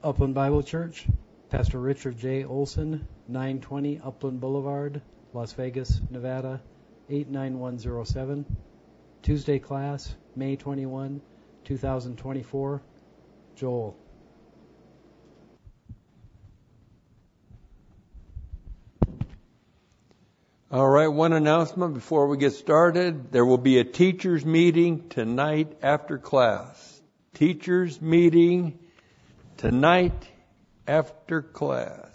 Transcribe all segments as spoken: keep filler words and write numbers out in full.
Upland Bible Church, Pastor Richard J. Olson, nine twenty Upland Boulevard, Las Vegas, Nevada, eight nine one zero seven. Tuesday class, May twenty-first, two thousand twenty-four. Joel. All right, one announcement before we get started. There will be a teachers meeting tonight after class. Teachers meeting tonight after class.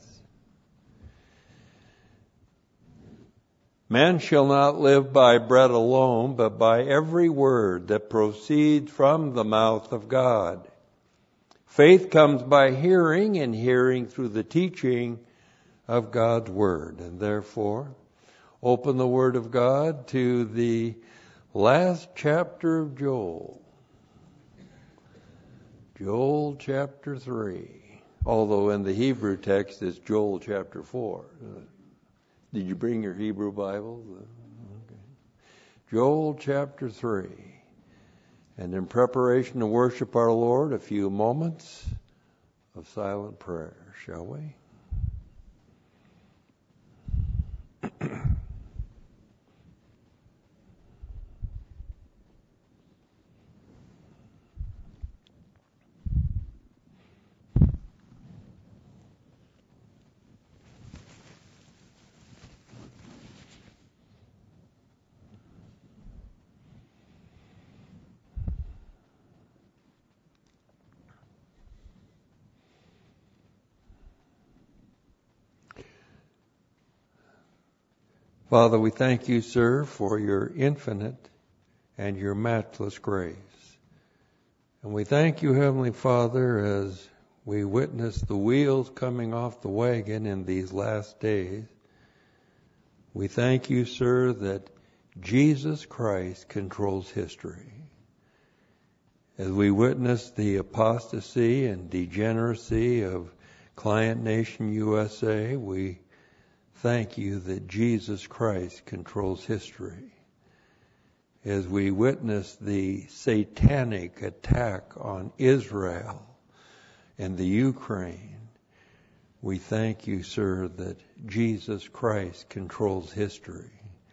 Man shall not live by bread alone, but by every word that proceeds from the mouth of God. Faith comes by hearing, and hearing through the teaching of God's word. And therefore, open the Word of God to the last chapter of Joel. Joel chapter three. Although in the Hebrew text it's Joel chapter four. Did you bring your Hebrew Bible? Okay. Joel chapter three. And in preparation to worship our Lord, a few moments of silent prayer, shall we? Father, we thank you, sir, for your infinite and your matchless grace. And we thank you, Heavenly Father, as we witness the wheels coming off the wagon in these last days. We thank you, sir, that Jesus Christ controls history. As we witness the apostasy and degeneracy of Client Nation U S A, we thank you that Jesus Christ controls history. As we witness the satanic attack on Israel and the Ukraine, we thank you, sir, that Jesus Christ controls history.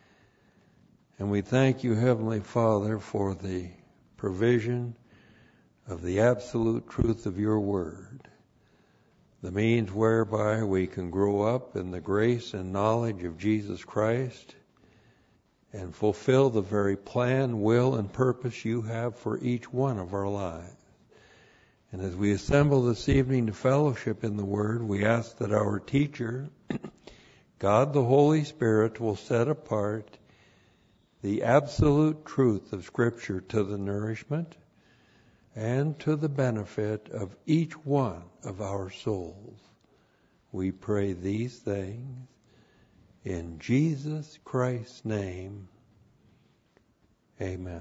And we thank you, Heavenly Father, for the provision of the absolute truth of your word, the means whereby we can grow up in the grace and knowledge of Jesus Christ and fulfill the very plan, will, and purpose you have for each one of our lives. And as we assemble this evening to fellowship in the Word, we ask that our teacher, God the Holy Spirit, will set apart the absolute truth of Scripture to the nourishment and to the benefit of each one of our souls. We pray these things in Jesus Christ's name. Amen.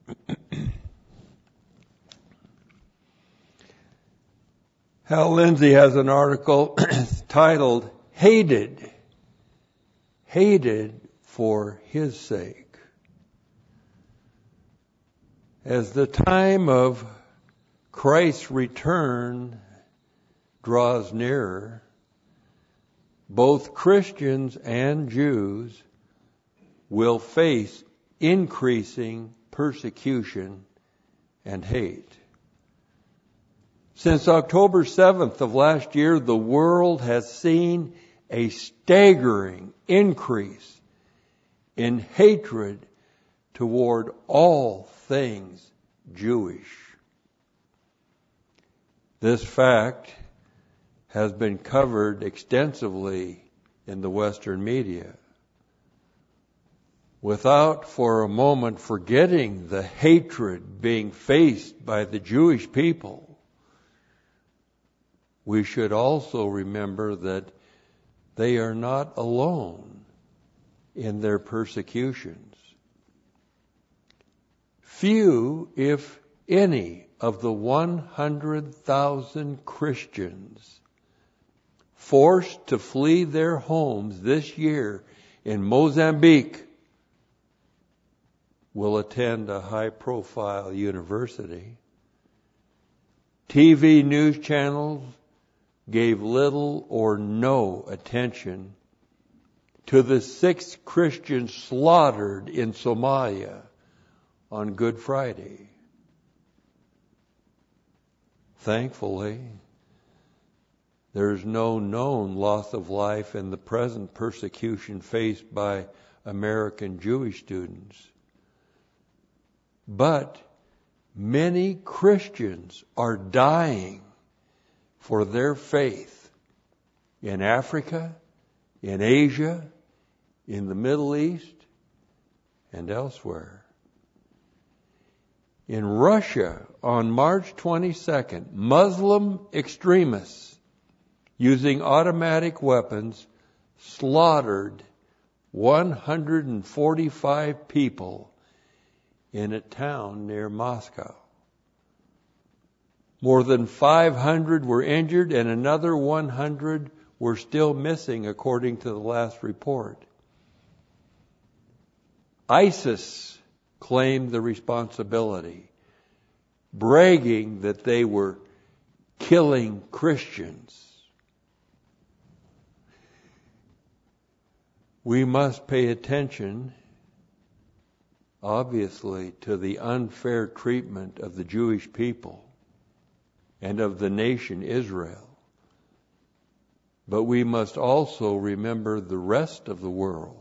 Hal Lindsey has an article titled, Hated, Hated for His Sake. As the time of Christ's return draws nearer, both Christians and Jews will face increasing persecution and hate. Since October seventh of last year, the world has seen a staggering increase in hatred toward all things Jewish. This fact has been covered extensively in the Western media. Without for a moment forgetting the hatred being faced by the Jewish people, we should also remember that they are not alone in their persecutions. Few, if any, of the one hundred thousand Christians forced to flee their homes this year in Mozambique will attend a high-profile university. T V news channels gave little or no attention to the six Christians slaughtered in Somalia on Good Friday. Thankfully, there is no known loss of life in the present persecution faced by American Jewish students. But many Christians are dying for their faith in Africa, in Asia, in the Middle East, and elsewhere. In Russia, on March twenty-second, Muslim extremists using automatic weapons slaughtered one hundred forty-five people in a town near Moscow. More than five hundred were injured and another one hundred were still missing, according to the last report. ISIS claimed the responsibility, bragging that they were killing Christians. We must pay attention, obviously, to the unfair treatment of the Jewish people and of the nation Israel. But we must also remember the rest of the world.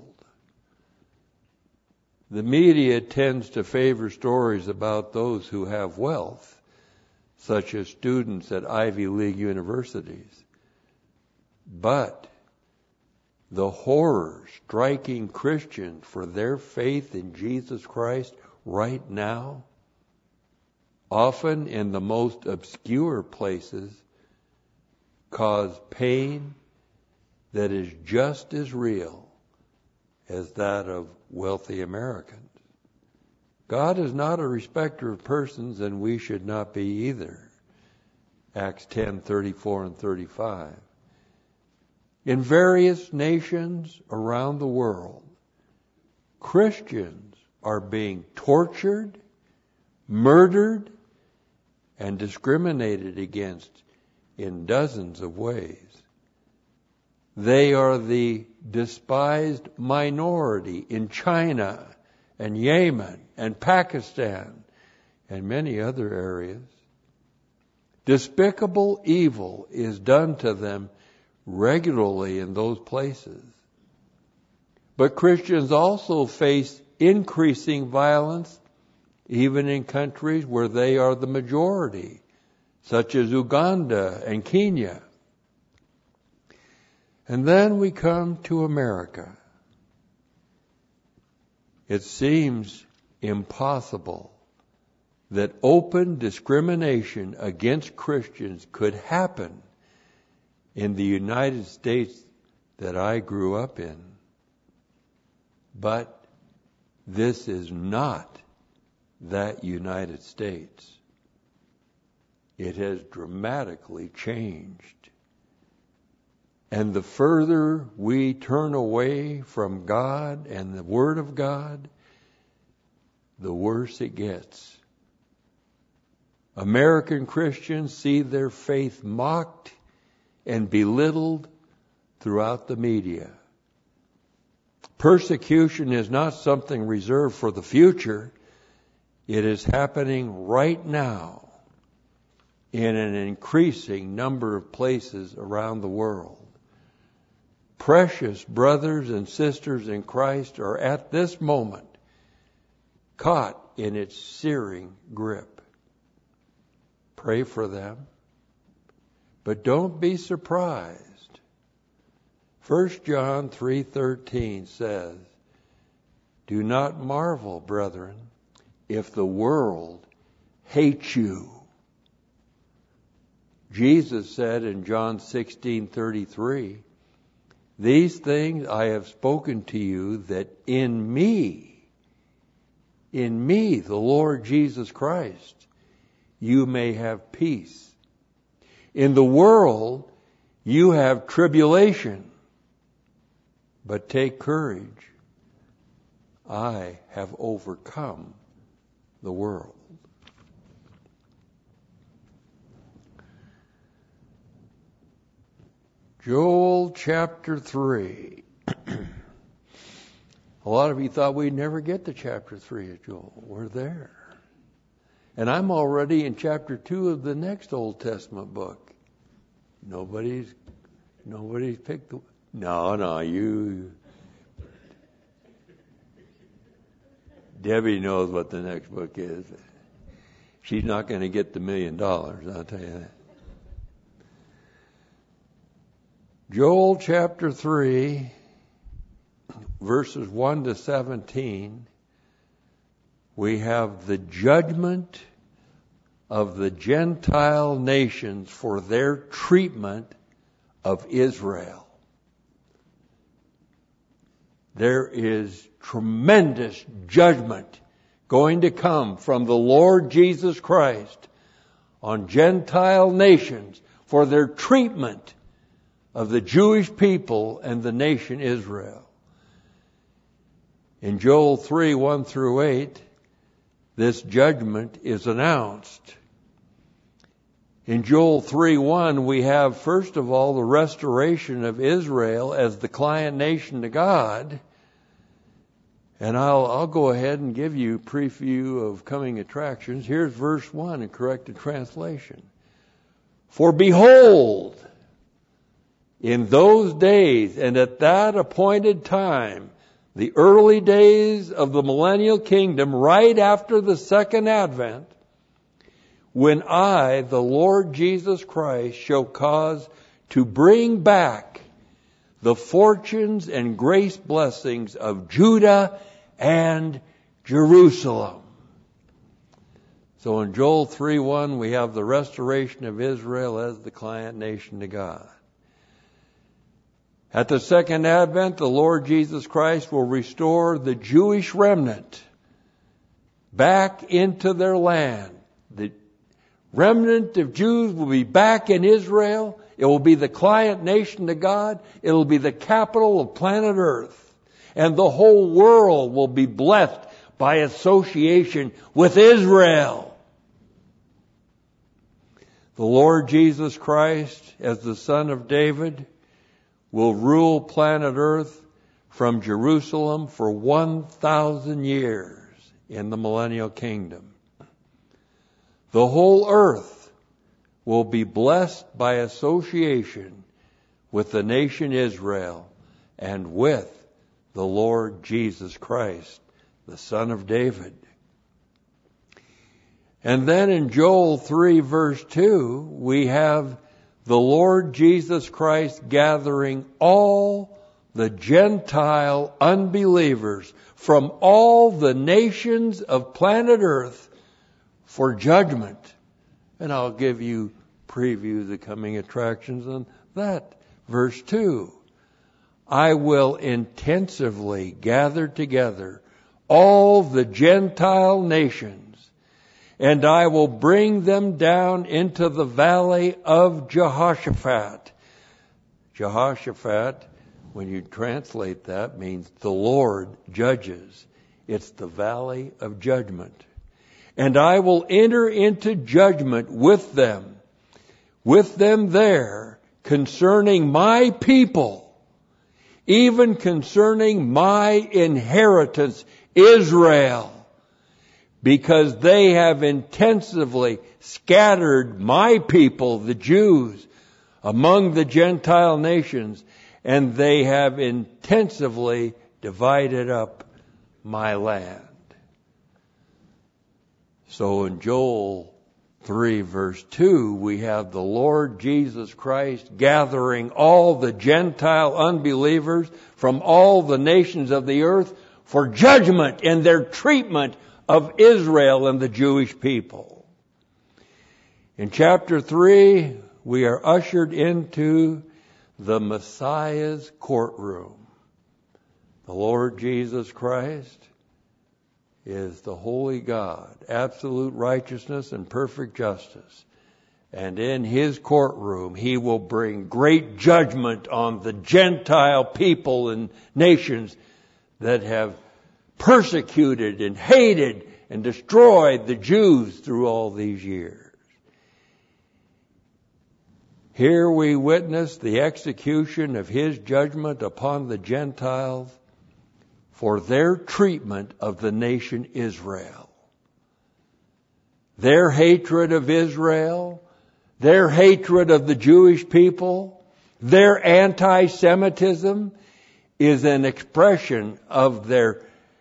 The media tends to favor stories about those who have wealth, such as students at Ivy League universities. But the horror striking Christians for their faith in Jesus Christ right now, often in the most obscure places, cause pain that is just as real as that of wealthy Americans. God is not a respecter of persons, and we should not be either. Acts ten, thirty-four and thirty-five. In various nations around the world, Christians are being tortured, murdered, and discriminated against in dozens of ways. They are the despised minority in China and Yemen and Pakistan and many other areas. Despicable evil is done to them regularly in those places. But Christians also face increasing violence even in countries where they are the majority, such as Uganda and Kenya. And then we come to America. It seems impossible that open discrimination against Christians could happen in the United States that I grew up in. But this is not that United States. It has dramatically changed. And the further we turn away from God and the Word of God, the worse it gets. American Christians see their faith mocked and belittled throughout the media. Persecution is not something reserved for the future. It is happening right now in an increasing number of places around the world. Precious brothers and sisters in Christ are at this moment caught in its searing grip. Pray for them, but don't be surprised. First John three thirteen says, "Do not marvel, brethren, if the world hates you." Jesus said in John sixteen thirty-three, "These things I have spoken to you, that in me, in me, the Lord Jesus Christ, you may have peace. In the world you have tribulation, but take courage. I have overcome the world." Joel chapter three. A lot of you thought we'd never get to chapter three of Joel. We're there. And I'm already in chapter two of the next Old Testament book. Nobody's, nobody's picked the, no, no, you, Debbie knows what the next book is. She's not going to get the million dollars, I'll tell you that. Joel chapter three, verses one to seventeen, we have the judgment of the Gentile nations for their treatment of Israel. There is tremendous judgment going to come from the Lord Jesus Christ on Gentile nations for their treatment of the Jewish people and the nation Israel. In Joel three, one through eight, this judgment is announced. In Joel three one, we have, first of all, the restoration of Israel as the client nation to God. And I'll, I'll go ahead and give you a preview of coming attractions. Here's verse one in corrected translation. For behold, in those days and at that appointed time, the early days of the millennial kingdom, right after the second advent, when I, the Lord Jesus Christ, shall cause to bring back the fortunes and grace blessings of Judah and Jerusalem. So in Joel three one, we have the restoration of Israel as the client nation to God. At the second advent, the Lord Jesus Christ will restore the Jewish remnant back into their land. The remnant of Jews will be back in Israel. It will be the client nation to God. It will be the capital of planet Earth. And the whole world will be blessed by association with Israel. The Lord Jesus Christ, as the Son of David, will rule planet Earth from Jerusalem for one thousand years in the millennial kingdom. The whole earth will be blessed by association with the nation Israel and with the Lord Jesus Christ, the Son of David. And then in Joel three verse two, we have the Lord Jesus Christ gathering all the Gentile unbelievers from all the nations of planet Earth for judgment. And I'll give you preview the coming attractions on that. Verse two. I will intensively gather together all the Gentile nations, and I will bring them down into the valley of Jehoshaphat. Jehoshaphat, when you translate that, means the Lord judges. It's the valley of judgment. And I will enter into judgment with them, with them there, concerning my people, even concerning my inheritance, Israel, because they have intensively scattered my people, the Jews, among the Gentile nations, and they have intensively divided up my land. So in Joel three verse two, we have the Lord Jesus Christ gathering all the Gentile unbelievers from all the nations of the earth for judgment in their treatment of Israel and the Jewish people. In chapter three, we are ushered into the Messiah's courtroom. The Lord Jesus Christ is the holy God, absolute righteousness and perfect justice. And in His courtroom, He will bring great judgment on the Gentile people and nations that have persecuted and hated and destroyed the Jews through all these years. Here we witness the execution of his judgment upon the Gentiles for their treatment of the nation Israel. Their hatred of Israel, their hatred of the Jewish people, their anti-Semitism is an expression of their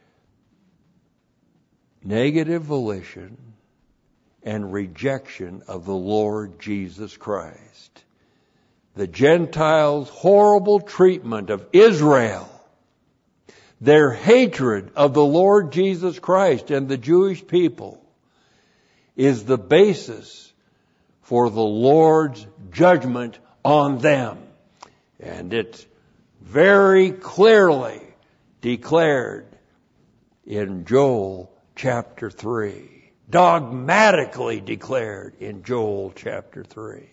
negative volition and rejection of the Lord Jesus Christ. The Gentiles' horrible treatment of Israel, their hatred of the Lord Jesus Christ and the Jewish people, is the basis for the Lord's judgment on them. And it's very clearly declared in Joel chapter three. Dogmatically declared in Joel chapter three.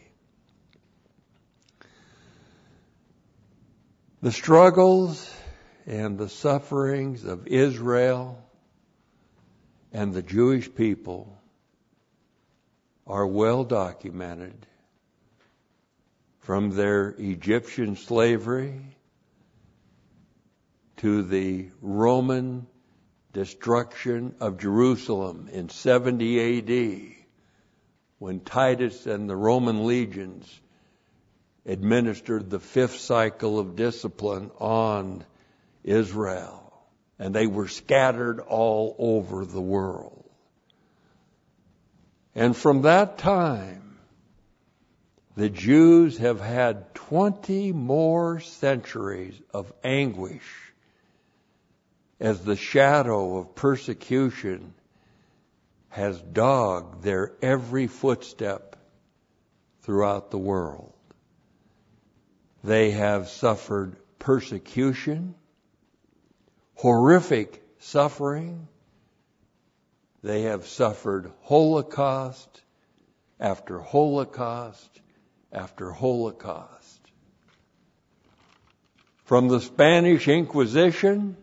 The struggles and the sufferings of Israel and the Jewish people are well documented from their Egyptian slavery to the Roman destruction of Jerusalem in seventy A D, when Titus and the Roman legions administered the fifth cycle of discipline on Israel, and they were scattered all over the world. And from that time, the Jews have had twenty more centuries of anguish as the shadow of persecution has dogged their every footstep throughout the world. They have suffered persecution, horrific suffering. They have suffered Holocaust after Holocaust after Holocaust. From the Spanish Inquisition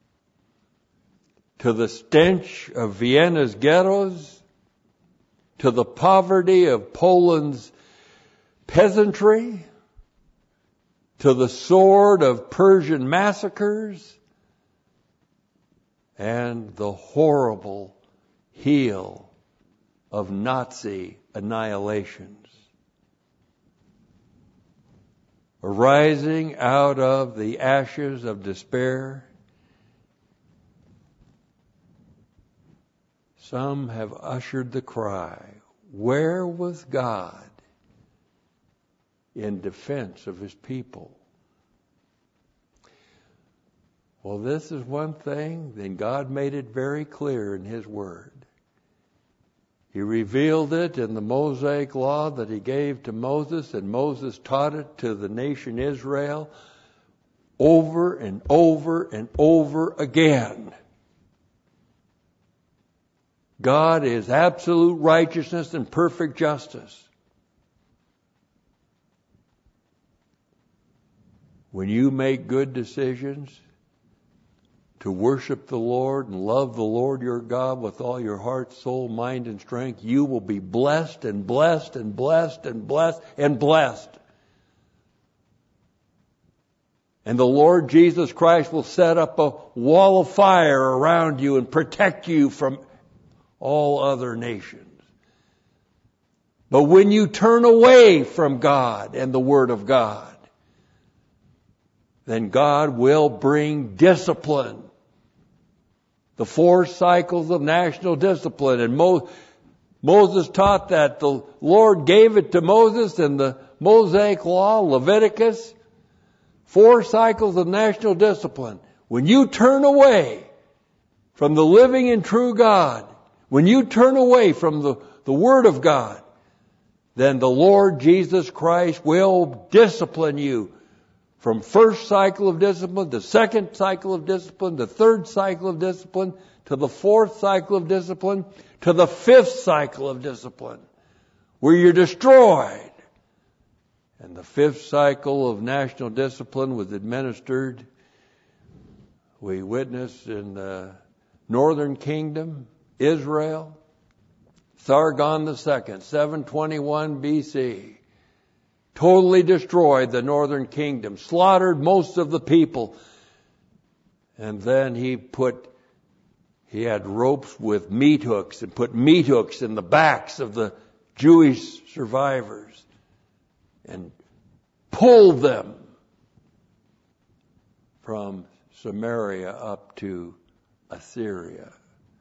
to the stench of Vienna's ghettos, to the poverty of Poland's peasantry, to the sword of Persian massacres, and the horrible heel of Nazi annihilations. Arising out of the ashes of despair, some have ushered the cry, "Where was God in defense of his people?" Well, this is one thing, then God made it very clear in his word. He revealed it in the Mosaic law that he gave to Moses, and Moses taught it to the nation Israel over and over and over again. God is absolute righteousness and perfect justice. When you make good decisions to worship the Lord and love the Lord your God with all your heart, soul, mind, and strength, you will be blessed and blessed and blessed and blessed and blessed. And the Lord Jesus Christ will set up a wall of fire around you and protect you from all other nations. But when you turn away from God and the Word of God, then God will bring discipline. The four cycles of national discipline. And Mo- Moses taught that. The Lord gave it to Moses in the Mosaic law, Leviticus. Four cycles of national discipline. When you turn away from the living and true God, when you turn away from the, the Word of God, then the Lord Jesus Christ will discipline you. From first cycle of discipline, the second cycle of discipline, the third cycle of discipline, to the fourth cycle of discipline, to the fifth cycle of discipline, where you're destroyed. And the fifth cycle of national discipline was administered, we witnessed in the northern kingdom, Israel, Sargon the Second, seven twenty-one B C. totally destroyed the northern kingdom, slaughtered most of the people. And then he put, he had ropes with meat hooks and put meat hooks in the backs of the Jewish survivors and pulled them from Samaria up to Assyria.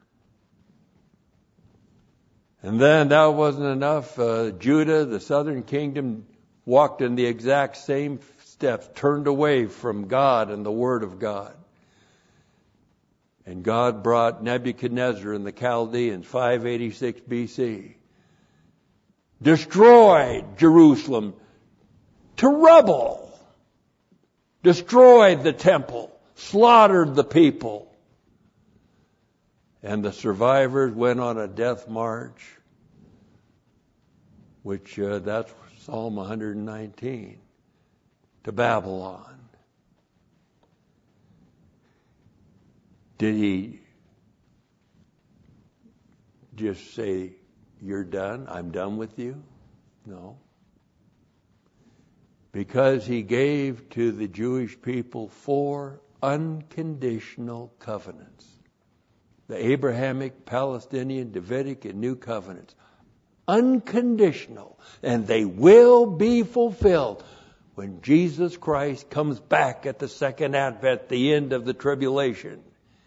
And then that wasn't enough. Uh, Judah, the southern kingdom, walked in the exact same steps, turned away from God and the Word of God. And God brought Nebuchadnezzar and the Chaldeans, five eighty-six B C, destroyed Jerusalem to rubble, destroyed the temple, slaughtered the people. And the survivors went on a death march, which uh, that's Psalm one hundred nineteen, to Babylon. Did he just say, "You're done, I'm done with you"? No. Because he gave to the Jewish people four unconditional covenants. The Abrahamic, Palestinian, Davidic, and New Covenants. Unconditional. And they will be fulfilled when Jesus Christ comes back at the second advent, the end of the tribulation.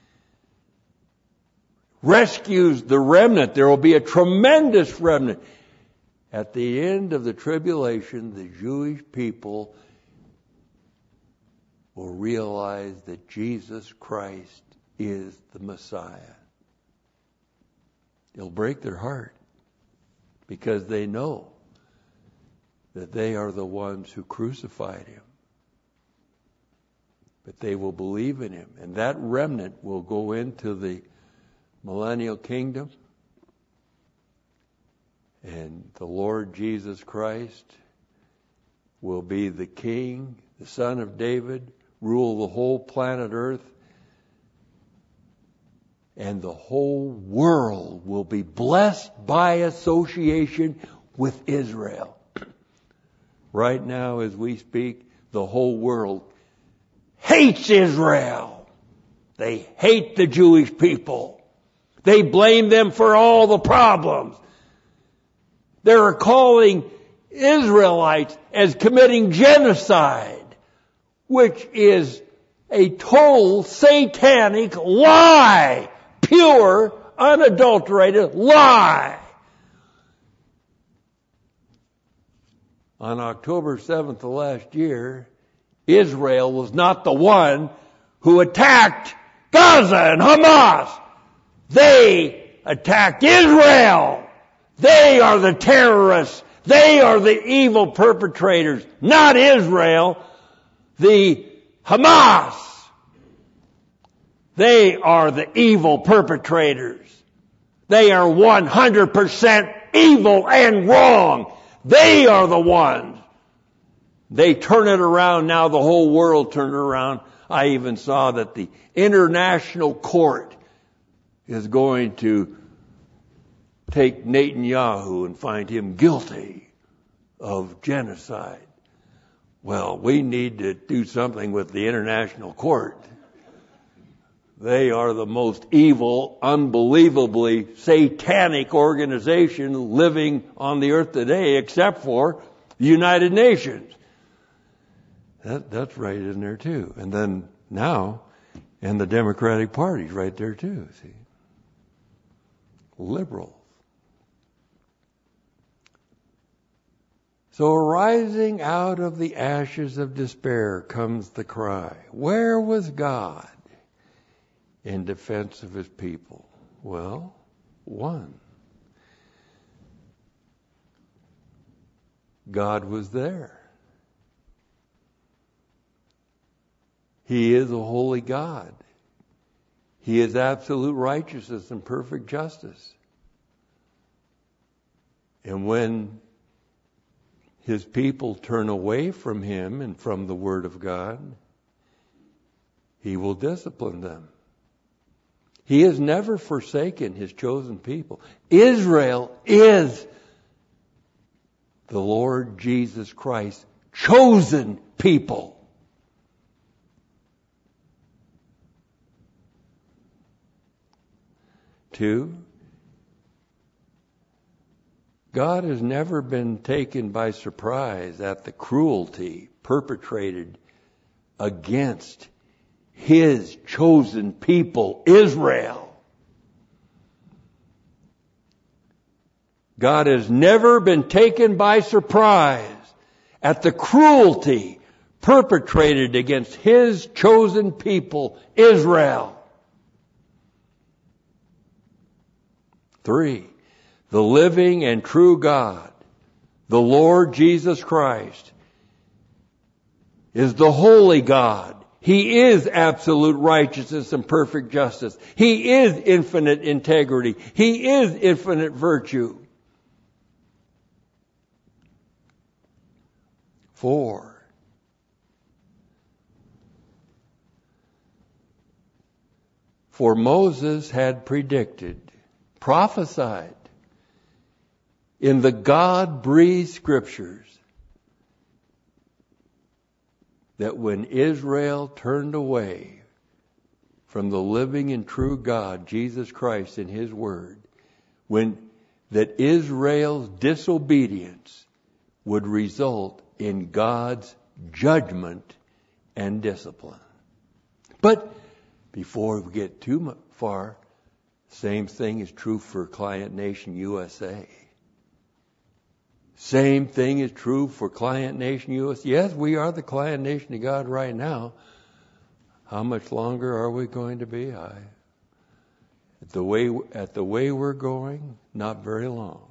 Rescues the remnant. There will be a tremendous remnant. At the end of the tribulation, the Jewish people will realize that Jesus Christ is the Messiah. It'll break their heart because they know that they are the ones who crucified him. But they will believe in him. And that remnant will go into the millennial kingdom. And the Lord Jesus Christ will be the King, the Son of David, rule the whole planet Earth. And the whole world will be blessed by association with Israel. Right now, as we speak, the whole world hates Israel. They hate the Jewish people. They blame them for all the problems. They're calling Israelites as committing genocide, which is a total satanic lie. Pure, unadulterated lie. On October seventh of last year, Israel was not the one who attacked Gaza and Hamas. They attacked Israel. They are the terrorists. They are the evil perpetrators, not Israel, the Hamas. They are the evil perpetrators. They are one hundred percent evil and wrong. They are the ones. They turn it around. Now the whole world turned around. I even saw that the International Court is going to take Netanyahu and find him guilty of genocide. Well, we need to do something with the International Court. They are the most evil, unbelievably satanic organization living on the earth today, except for the United Nations. That, that's right in there too. And then now, and the Democratic Party's right there too, see. Liberals. So arising out of the ashes of despair comes the cry, where was God in defense of his people? Well, one. God was there. He is a holy God. He is absolute righteousness and perfect justice. And when his people turn away from him and from the Word of God, he will discipline them. He has never forsaken his chosen people. Israel is the Lord Jesus Christ, chosen people. Two, God has never been taken by surprise at the cruelty perpetrated against His chosen people, Israel. God has never been taken by surprise at the cruelty perpetrated against His chosen people, Israel. Three, the living and true God, the Lord Jesus Christ, is the holy God. He is absolute righteousness and perfect justice. He is infinite integrity. He is infinite virtue. Four, for Moses had predicted, prophesied in the God-breathed scriptures that when Israel turned away from the living and true God, Jesus Christ, in His Word, when that Israel's disobedience would result in God's judgment and discipline. But before we get too far, same thing is true for Client Nation U S A. Same thing is true for Client Nation U S A. Yes, we are the Client Nation of God right now. How much longer are we going to be? I, at the way at the way we're going, not very long.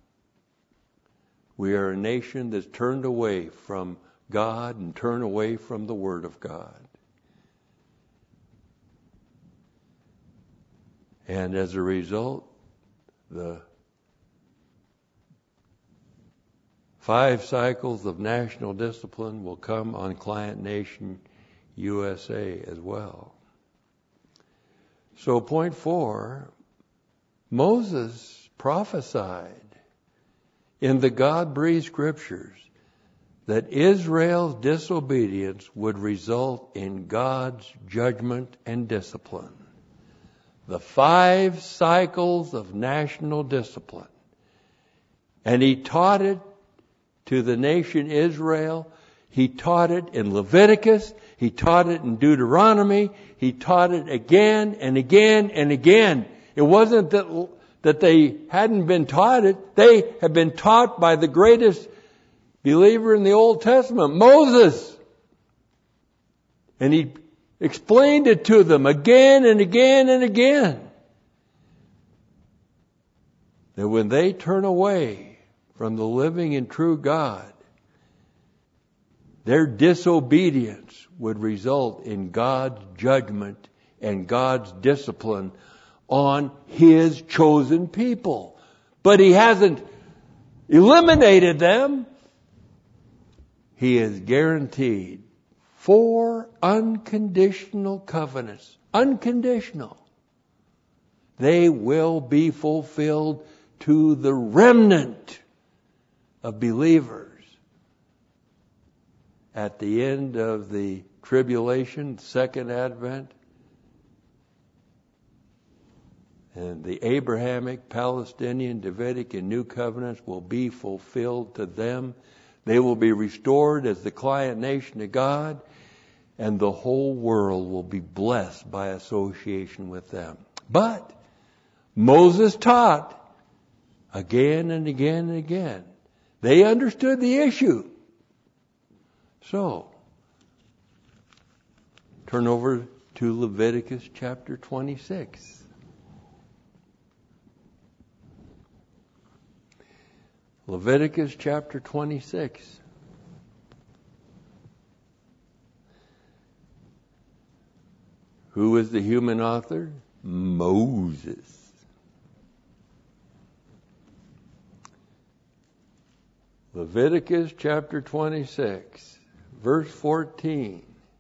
We are a nation that's turned away from God and turned away from the Word of God. And as a result, the five cycles of national discipline will come on Client Nation U S A as well. So point four, Moses prophesied in the God-breathed scriptures that Israel's disobedience would result in God's judgment and discipline. The five cycles of national discipline. And he taught it to the nation Israel. He taught it in Leviticus. He taught it in Deuteronomy. He taught it again and again and again. It wasn't that, that they hadn't been taught it. They had been taught by the greatest believer in the Old Testament, Moses. And he explained it to them again and again and again. That when they turn away from the living and true God, their disobedience would result in God's judgment and God's discipline on His chosen people. But He hasn't eliminated them. He has guaranteed four unconditional covenants. Unconditional. They will be fulfilled to the remnant of believers at the end of the tribulation, second advent. And the Abrahamic, Palestinian, Davidic, and New Covenants will be fulfilled to them. They will be restored as the client nation of God, and the whole world will be blessed by association with them. But Moses taught again and again and again. They understood the issue. So, turn over to Leviticus chapter twenty-six. Leviticus chapter twenty-six. Who is the human author? Moses. Leviticus chapter twenty-six, verse fourteen.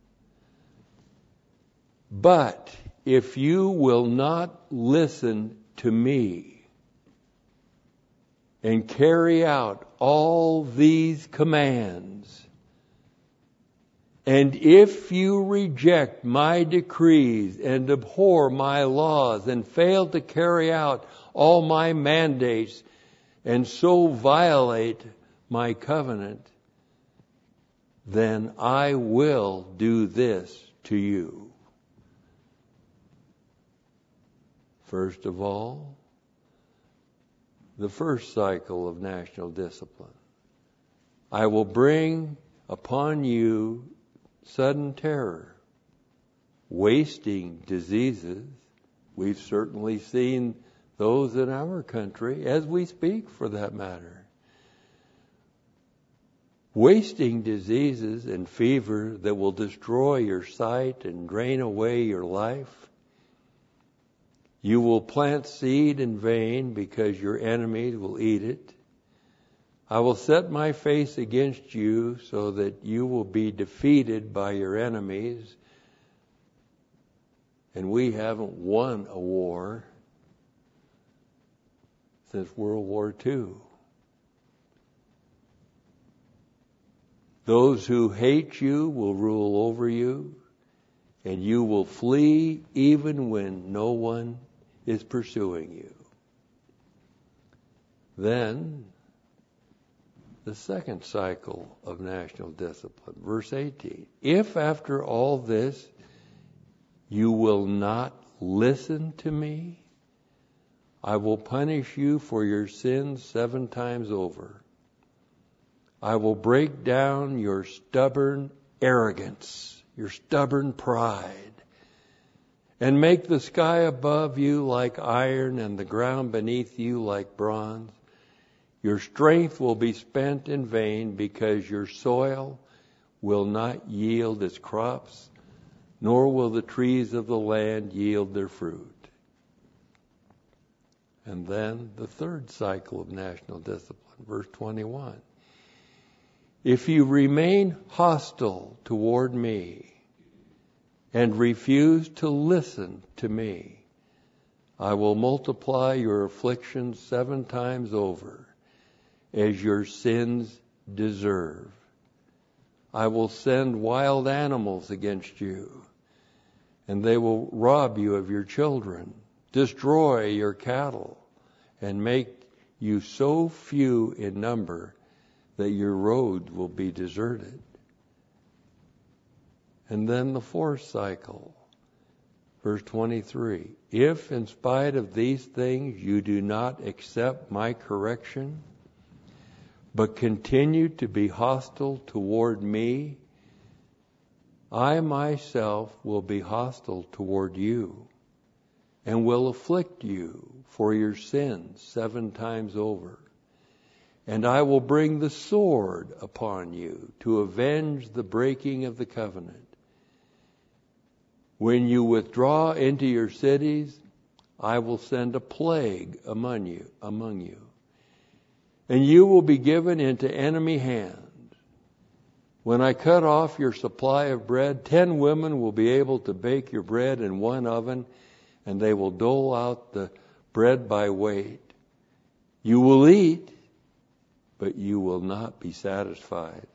But if you will not listen to me and carry out all these commands. And if you reject my decrees and abhor my laws and fail to carry out all my mandates and so violate my covenant, then I will do this to you. First of all, the first cycle of national discipline. I will bring upon you sudden terror, wasting diseases. We've certainly seen those in our country, as we speak for that matter. Wasting diseases and fever that will destroy your sight and drain away your life. You will plant seed in vain because your enemies will eat it. I will set my face against you so that you will be defeated by your enemies. And we haven't won a war since World War Two. Those who hate you will rule over you, and you will flee even when no one is pursuing you. Then, the second cycle of national discipline, verse eighteen. If after all this you will not listen to me, I will punish you for your sins seven times over. I will break down your stubborn arrogance, your stubborn pride, and make the sky above you like iron and the ground beneath you like bronze. Your strength will be spent in vain because your soil will not yield its crops, nor will the trees of the land yield their fruit. And then the third cycle of national discipline, verse twenty-one. If you remain hostile toward me and refuse to listen to me, I will multiply your afflictions seven times over, as your sins deserve. I will send wild animals against you, and they will rob you of your children, destroy your cattle, and make you so few in number that your roads will be deserted. And then the fourth cycle, verse twenty-three. If in spite of these things you do not accept my correction, but continue to be hostile toward me, I myself will be hostile toward you and will afflict you for your sins seven times over. And I will bring the sword upon you to avenge the breaking of the covenant. When you withdraw into your cities, I will send a plague among you, among you. And you will be given into enemy hands. When I cut off your supply of bread, ten women will be able to bake your bread in one oven, and they will dole out the bread by weight. You will eat, but you will not be satisfied.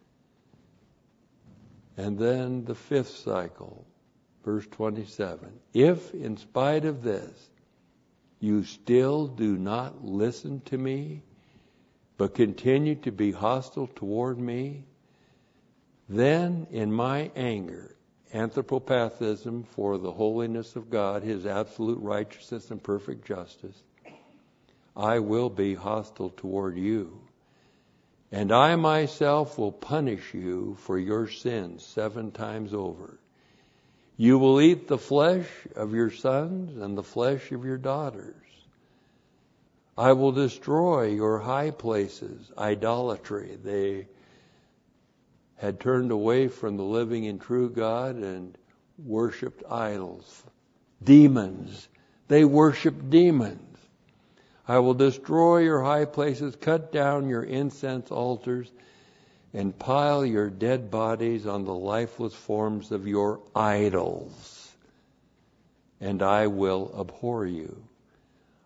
And then the fifth cycle, verse twenty-seven. If in spite of this you still do not listen to me, but continue to be hostile toward me, then in my anger, anthropopathism for the holiness of God, his absolute righteousness and perfect justice, I will be hostile toward you. And I myself will punish you for your sins seven times over. You will eat the flesh of your sons and the flesh of your daughters. I will destroy your high places, idolatry. They had turned away from the living and true God and worshipped idols. Demons. They worshiped demons. I will destroy your high places, cut down your incense altars, and pile your dead bodies on the lifeless forms of your idols. And I will abhor you.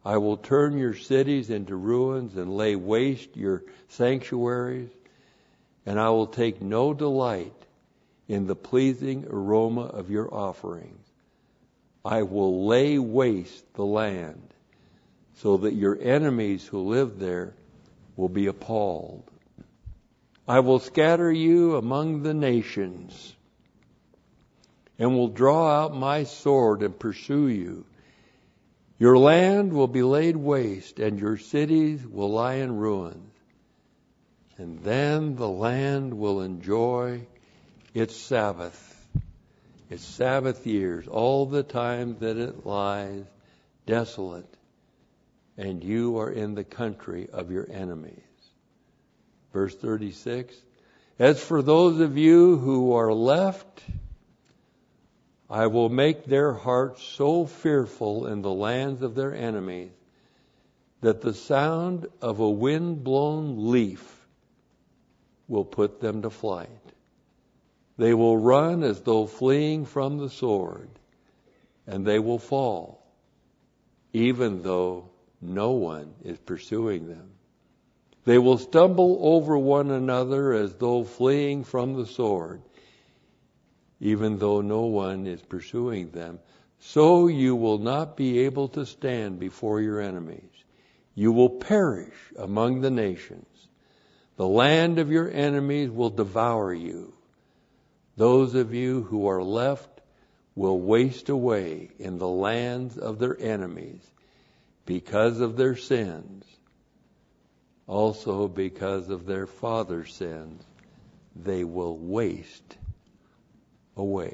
I will turn your cities into ruins and lay waste your sanctuaries, and I will take no delight in the pleasing aroma of your offerings. I will lay waste the land, so that your enemies who live there will be appalled. I will scatter you among the nations, and will draw out my sword and pursue you. Your land will be laid waste, and your cities will lie in ruins. And then the land will enjoy its Sabbath, its Sabbath years, all the time that it lies desolate, and you are in the country of your enemies. Verse thirty-six, as for those of you who are left, I will make their hearts so fearful in the lands of their enemies that the sound of a wind-blown leaf will put them to flight. They will run as though fleeing from the sword, and they will fall, even though no one is pursuing them. They will stumble over one another as though fleeing from the sword, even though no one is pursuing them. So you will not be able to stand before your enemies. You will perish among the nations. The land of your enemies will devour you. Those of you who are left will waste away in the lands of their enemies because of their sins. Also because of their fathers' sins, they will waste away.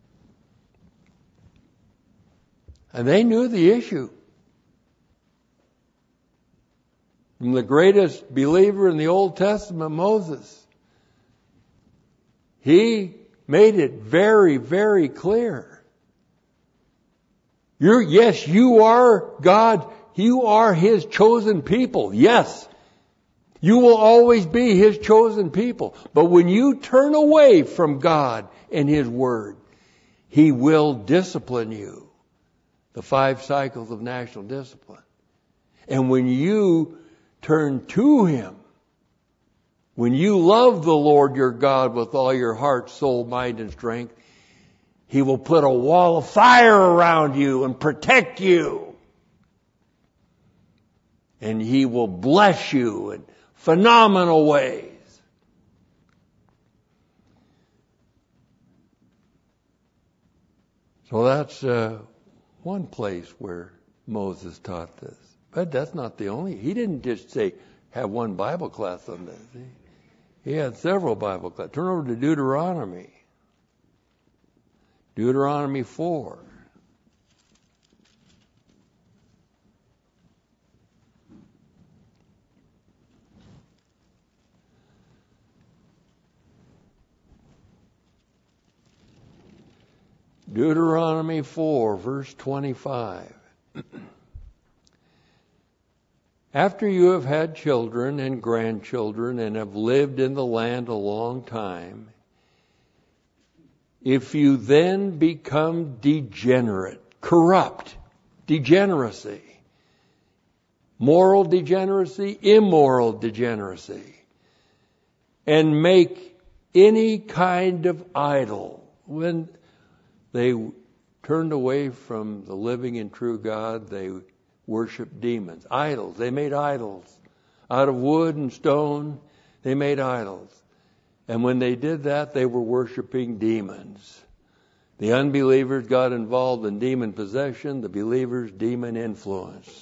And they knew the issue. From the greatest believer in the Old Testament, Moses, he made it very, very clear. You're, yes, you are God. You are His chosen people. Yes, you will always be His chosen people. But when you turn away from God and His Word, He will discipline you. The five cycles of national discipline. And when you turn to Him, when you love the Lord your God with all your heart, soul, mind, and strength, He will put a wall of fire around you and protect you. And He will bless you in phenomenal ways. So that's uh, one place where Moses taught this. But that's not the only. He didn't just say, have one Bible class on this. He, he had several Bible classes. Turn over to Deuteronomy. Deuteronomy four. Deuteronomy four, verse twenty-five. After you have had children and grandchildren and have lived in the land a long time, if you then become degenerate, corrupt, degeneracy, moral degeneracy, immoral degeneracy, and make any kind of idol, when they turned away from the living and true God, they worshiped demons, idols. They made idols. Out of wood and stone, they made idols. And when they did that, they were worshiping demons. The unbelievers got involved in demon possession, the believers, demon influence.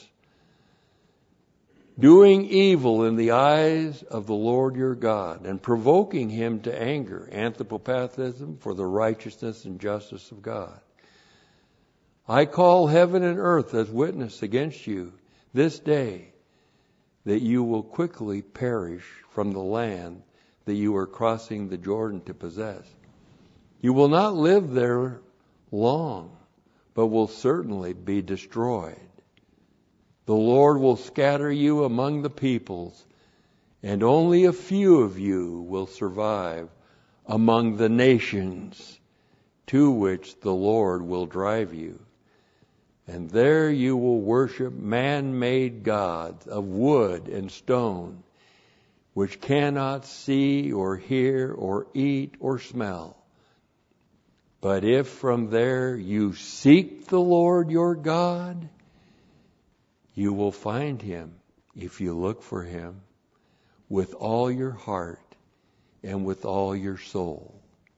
Doing evil in the eyes of the Lord your God and provoking Him to anger, anthropopathism, for the righteousness and justice of God. I call heaven and earth as witness against you this day that you will quickly perish from the land that you are crossing the Jordan to possess. You will not live there long, but will certainly be destroyed. The Lord will scatter you among the peoples, and only a few of you will survive among the nations to which the Lord will drive you. And there you will worship man-made gods of wood and stone, which cannot see or hear or eat or smell. But if from there you seek the Lord your God, you will find him if you look for him with all your heart and with all your soul.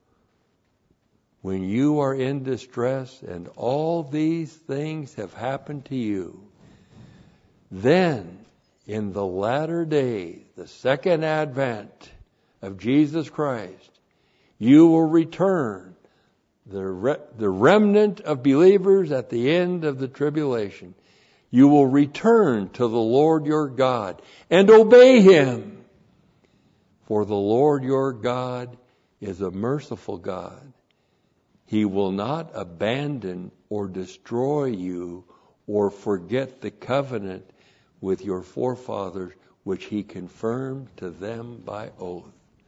When you are in distress and all these things have happened to you, then in the latter days, the second advent of Jesus Christ, you will return, the, re- the remnant of believers at the end of the tribulation. You will return to the Lord your God and obey him. For the Lord your God is a merciful God. He will not abandon or destroy you or forget the covenant with your forefathers, which he confirmed to them by oath.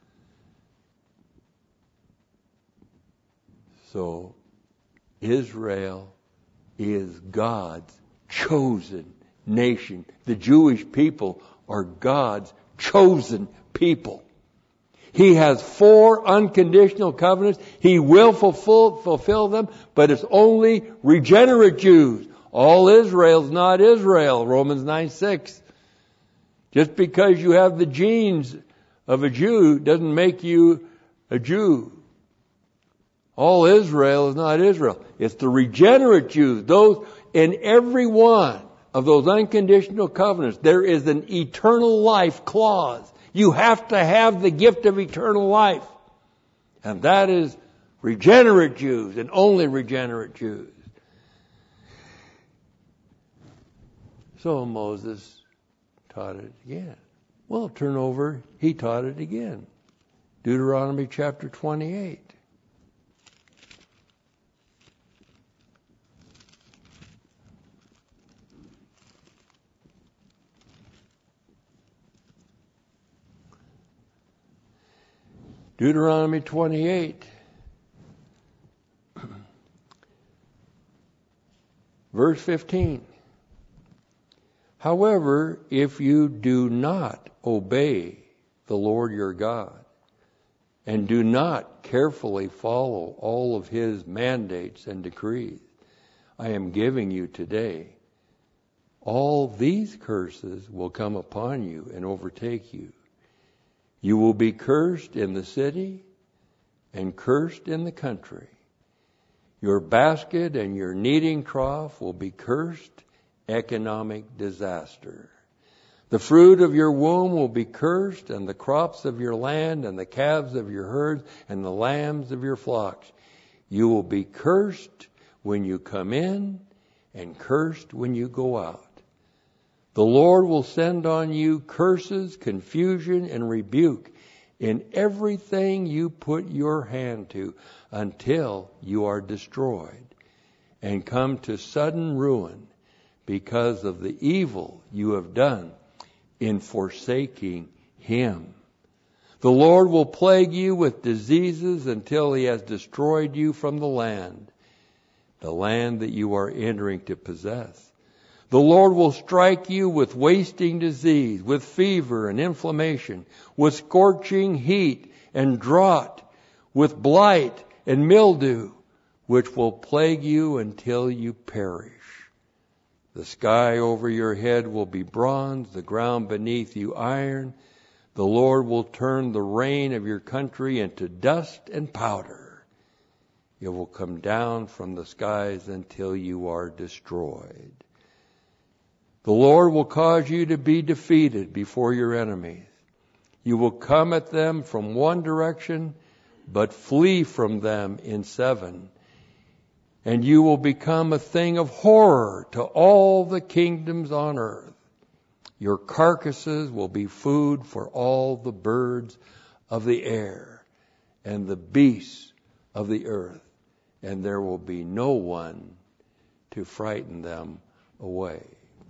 So, Israel is God's chosen nation. The Jewish people are God's chosen people. He has four unconditional covenants. He will fulfill, fulfill them, but it's only regenerate Jews. All Israel's not Israel, Romans nine six. Just because you have the genes of a Jew doesn't make you a Jew. All Israel is not Israel. It's the regenerate Jews. Those, in every one of those unconditional covenants, there is an eternal life clause. You have to have the gift of eternal life. And that is regenerate Jews and only regenerate Jews. So Moses taught it again. Well, turn over. He taught it again. Deuteronomy chapter twenty-eight. Deuteronomy twenty-eight, verse fifteen. However, if you do not obey the Lord your God and do not carefully follow all of his mandates and decrees I am giving you today, all these curses will come upon you and overtake you. You will be cursed in the city and cursed in the country. Your basket and your kneading trough will be cursed, economic disaster. The fruit of your womb will be cursed, and the crops of your land, and the calves of your herds, and the lambs of your flocks. You will be cursed when you come in, and cursed when you go out. The Lord will send on you curses, confusion, and rebuke in everything you put your hand to until you are destroyed and come to sudden ruin because of the evil you have done in forsaking him. The Lord will plague you with diseases until he has destroyed you from the land, the land that you are entering to possess. The Lord will strike you with wasting disease, with fever and inflammation, with scorching heat and drought, with blight and mildew, which will plague you until you perish. The sky over your head will be bronze, the ground beneath you iron. The Lord will turn the rain of your country into dust and powder. It will come down from the skies until you are destroyed. The Lord will cause you to be defeated before your enemies. You will come at them from one direction, but flee from them in seven. And you will become a thing of horror to all the kingdoms on earth. Your carcasses will be food for all the birds of the air and the beasts of the earth, and there will be no one to frighten them away.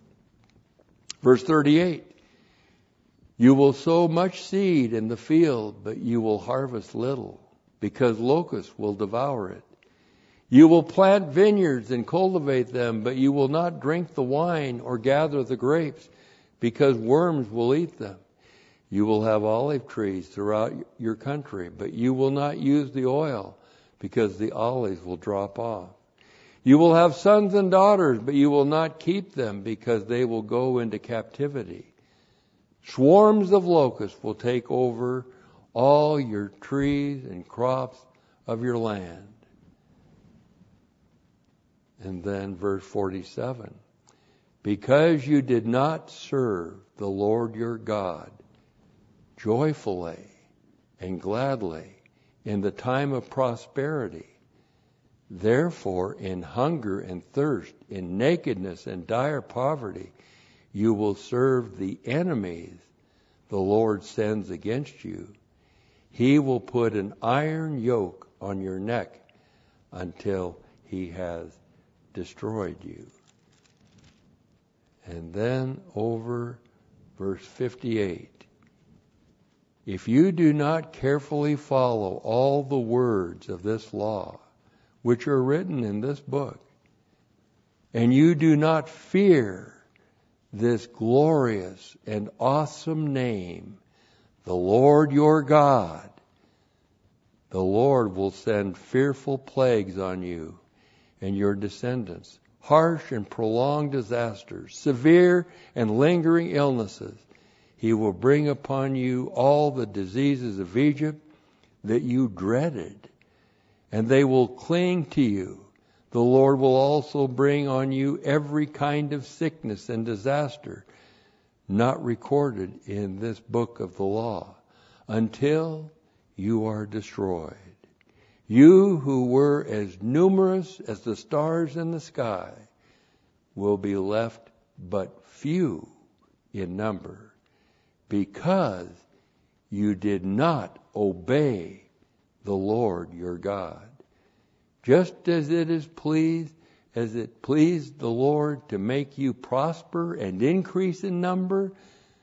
Verse thirty-eight, you will sow much seed in the field, but you will harvest little, because locusts will devour it. You will plant vineyards and cultivate them, but you will not drink the wine or gather the grapes, because worms will eat them. You will have olive trees throughout your country, but you will not use the oil, because the olives will drop off. You will have sons and daughters, but you will not keep them, because they will go into captivity. Swarms of locusts will take over all your trees and crops of your land. And then verse forty-seven. Because you did not serve the Lord your God joyfully and gladly in the time of prosperity, therefore in hunger and thirst, in nakedness and dire poverty, you will serve the enemies the Lord sends against you. He will put an iron yoke on your neck until he has destroyed you. And then over verse fifty-eight. If you do not carefully follow all the words of this law, which are written in this book, and you do not fear this glorious and awesome name, the Lord your God, the Lord will send fearful plagues on you and your descendants, harsh and prolonged disasters, severe and lingering illnesses. He will bring upon you all the diseases of Egypt that you dreaded, and they will cling to you. The Lord will also bring on you every kind of sickness and disaster not recorded in this book of the law, until you are destroyed. You who were as numerous as the stars in the sky will be left but few in number, because you did not obey the Lord your God. Just as it is pleased, as it pleased the Lord to make you prosper and increase in number,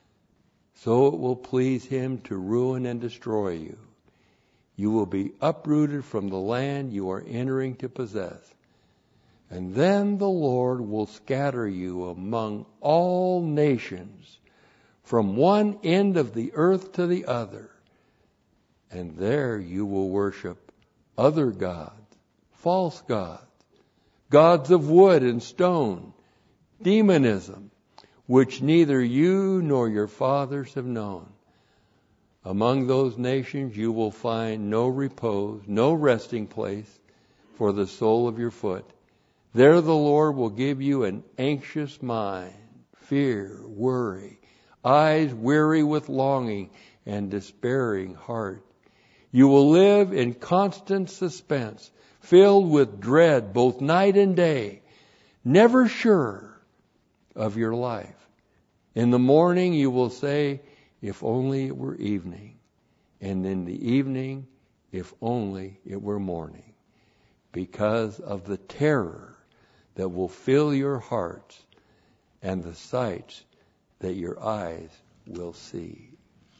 so it will please him to ruin and destroy you. You will be uprooted from the land you are entering to possess. And then the Lord will scatter you among all nations, from one end of the earth to the other. And there you will worship other gods, false gods, gods of wood and stone, demonism, which neither you nor your fathers have known. Among those nations you will find no repose, no resting place for the sole of your foot. There the Lord will give you an anxious mind, fear, worry, eyes weary with longing, and despairing heart. You will live in constant suspense, filled with dread both night and day, never sure of your life. In the morning you will say, if only it were evening, and in the evening, if only it were morning, because of the terror that will fill your hearts and the sights that your eyes will see.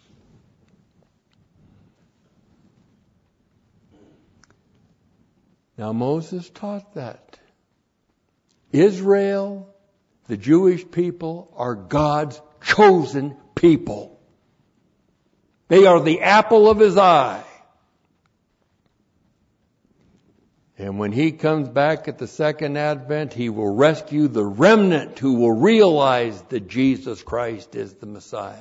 Now Moses taught that Israel, the Jewish people, are God's chosen people. They are the apple of his eye. And when he comes back at the second advent, he will rescue the remnant who will realize that Jesus Christ is the Messiah.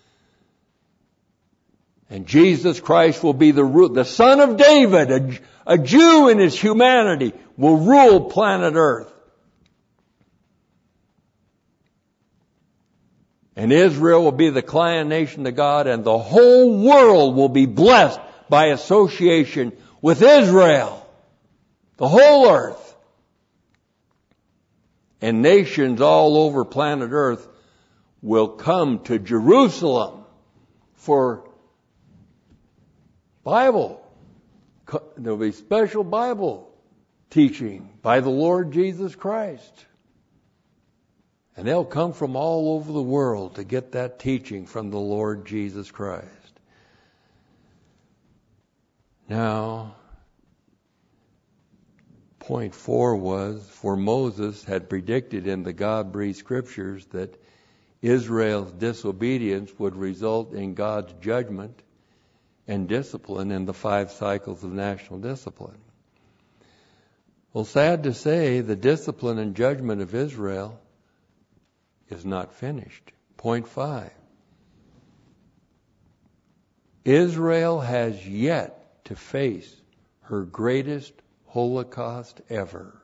And Jesus Christ will be the the son of David, a, a Jew in his humanity, will rule planet Earth. And Israel will be the client nation to God, and the whole world will be blessed by association with Israel. The whole earth. And nations all over planet Earth will come to Jerusalem for Bible. There'll be special Bible teaching by the Lord Jesus Christ. And they'll come from all over the world to get that teaching from the Lord Jesus Christ. Now, point four was, for Moses had predicted in the God-breathed scriptures that Israel's disobedience would result in God's judgment and discipline in the five cycles of national discipline. Well, sad to say, the discipline and judgment of Israel is not finished. Point five. Israel has yet to face her greatest Holocaust ever,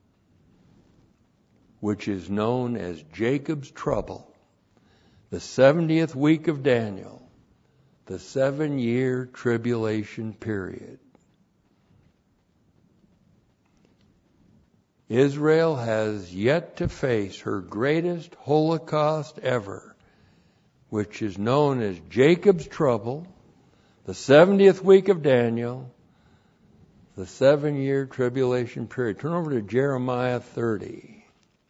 which is known as Jacob's trouble, the seventieth week of Daniel, the seven-year tribulation period. Israel has yet to face her greatest Holocaust ever, which is known as Jacob's trouble, the seventieth week of Daniel, the seven-year tribulation period. Turn over to Jeremiah thirty.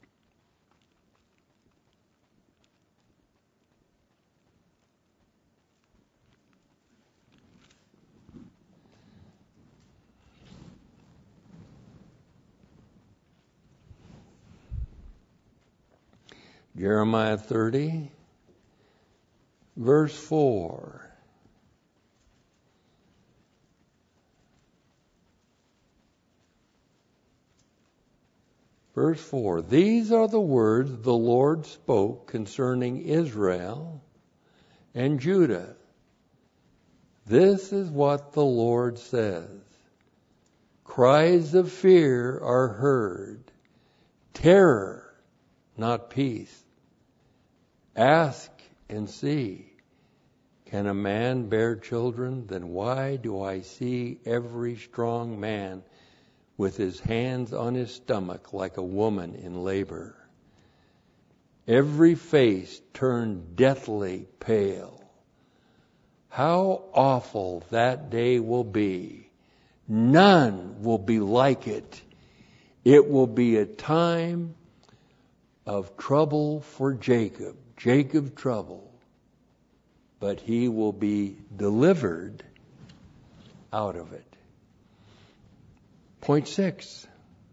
Jeremiah thirty, verse four. Verse four, these are the words the Lord spoke concerning Israel and Judah. This is what the Lord says. Cries of fear are heard, terror, not peace. Ask and see, can a man bear children? Then why do I see every strong man with his hands on his stomach like a woman in labor? Every face turned deathly pale. How awful that day will be. None will be like it. It will be a time of trouble for Jacob, Jacob's trouble, but he will be delivered out of it. Point six.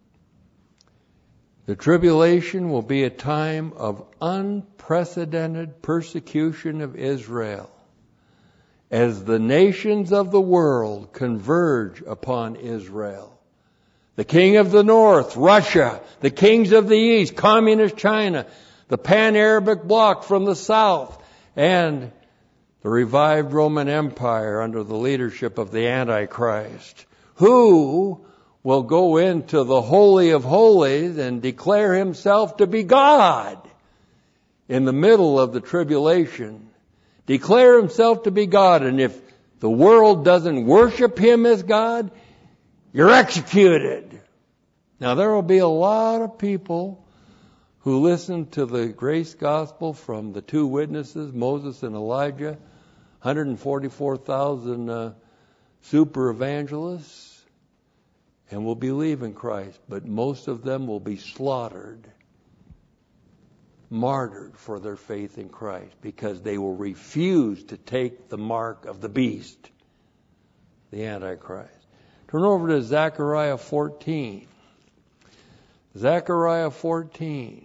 The tribulation will be a time of unprecedented persecution of Israel as the nations of the world converge upon Israel. The king of the north, Russia, the kings of the east, communist China, the pan-Arabic bloc from the south, and the revived Roman Empire under the leadership of the Antichrist, who will go into the Holy of Holies and declare himself to be God in the middle of the tribulation. Declare himself to be God, and if the world doesn't worship him as God, you're executed. Now there will be a lot of people who listen to the grace gospel from the two witnesses, Moses and Elijah, one hundred forty-four thousand uh, super evangelists, and will believe in Christ, but most of them will be slaughtered, martyred for their faith in Christ, because they will refuse to take the mark of the beast, the Antichrist. Turn over to Zechariah fourteen. Zechariah fourteen.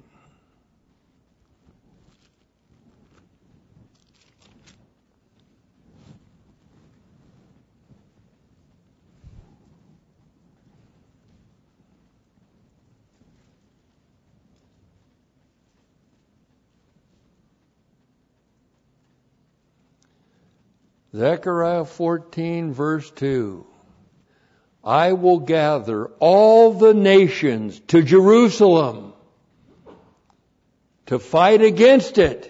Zechariah fourteen, verse two. I will gather all the nations to Jerusalem to fight against it.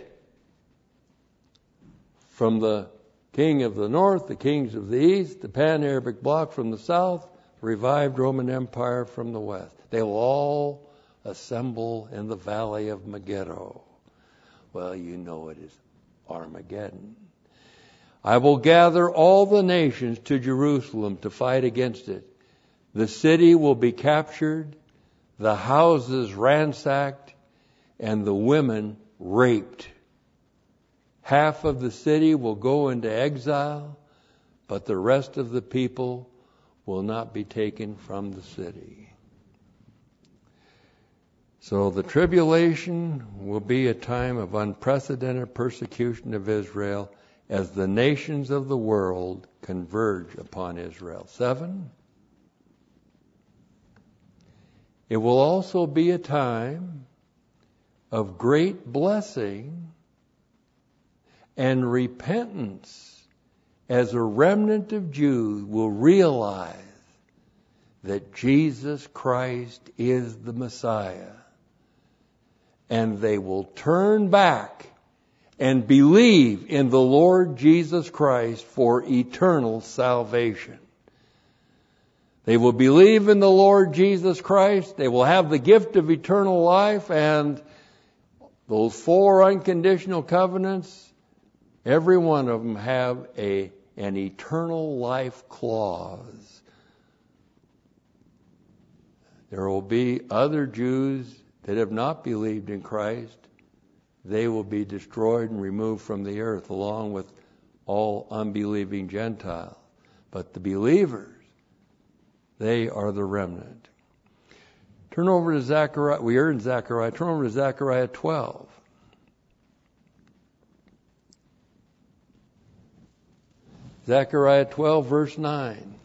From the king of the north, the kings of the east, the pan-Arabic bloc from the south, the revived Roman Empire from the west. They will all assemble in the valley of Megiddo. Well, you know it is Armageddon. I will gather all the nations to Jerusalem to fight against it. The city will be captured, the houses ransacked, and the women raped. Half of the city will go into exile, but the rest of the people will not be taken from the city. So the tribulation will be a time of unprecedented persecution of Israel as the nations of the world converge upon Israel. Seven, it will also be a time of great blessing and repentance as a remnant of Jews will realize that Jesus Christ is the Messiah. And they will turn back and believe in the Lord Jesus Christ for eternal salvation. They will believe in the Lord Jesus Christ. They will have the gift of eternal life, and those four unconditional covenants, every one of them have a, an eternal life clause. There will be other Jews that have not believed in Christ. They will be destroyed and removed from the earth along with all unbelieving Gentiles. But the believers, they are the remnant. Turn over to Zechariah. We are in Zechariah. Turn over to Zechariah twelve. Zechariah twelve, verse nine.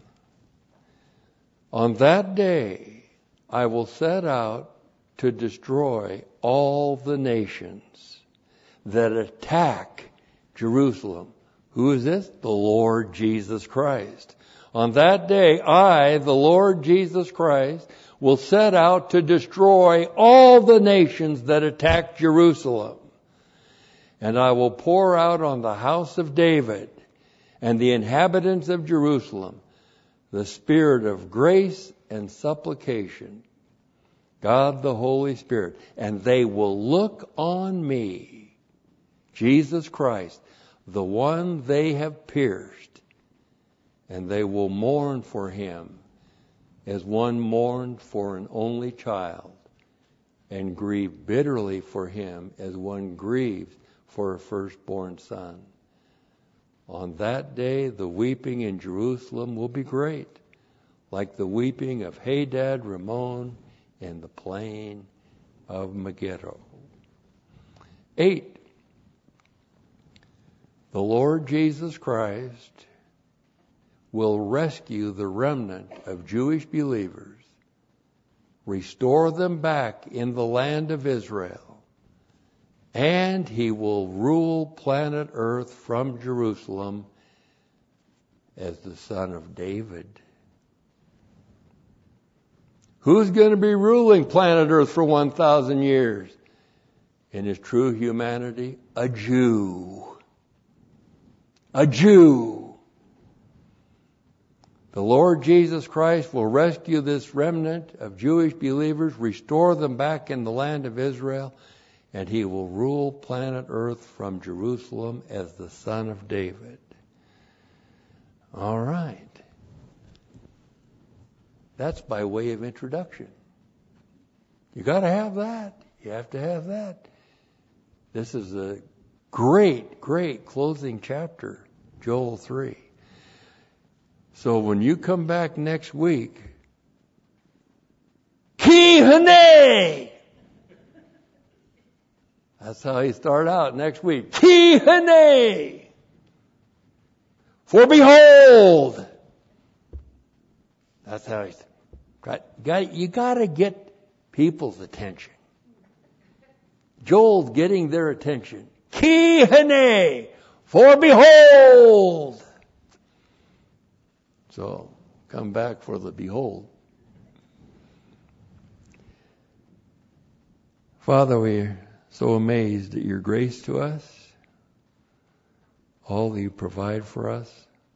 On that day I will set out to destroy all the nations that attack Jerusalem. Who is this? The Lord Jesus Christ. On that day, I, the Lord Jesus Christ, will set out to destroy all the nations that attack Jerusalem. And I will pour out on the house of David and the inhabitants of Jerusalem the spirit of grace and supplication, God the Holy Spirit, and they will look on me, Jesus Christ, the one they have pierced, and they will mourn for him as one mourned for an only child, and grieve bitterly for him as one grieves for a firstborn son. On that day, the weeping in Jerusalem will be great, like the weeping of Hadad Rimmon in the plain of Megiddo. Eight, the Lord Jesus Christ will rescue the remnant of Jewish believers, restore them back in the land of Israel, and he will rule planet Earth from Jerusalem as the son of David. Who's going to be ruling planet Earth for one thousand years? In his true humanity, a Jew. A Jew. The Lord Jesus Christ will rescue this remnant of Jewish believers, restore them back in the land of Israel, and he will rule planet Earth from Jerusalem as the son of David. All right. That's by way of introduction. You got to have that. You have to have that. This is a great, great closing chapter, Joel three. So when you come back next week, Ki Hane! That's how you start out next week. Ki Hane! For behold! That's how he. Got, you got to get people's attention. Joel's getting their attention. Ki Hane! For behold! So, come back for the behold. Father, we're so amazed at your grace to us, all that you provide for us.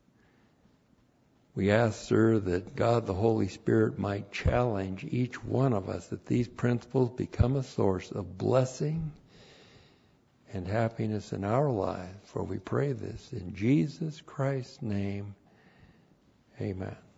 We ask, sir, that God the Holy Spirit might challenge each one of us that these principles become a source of blessing and happiness in our lives. For we pray this in Jesus Christ's name. Amen.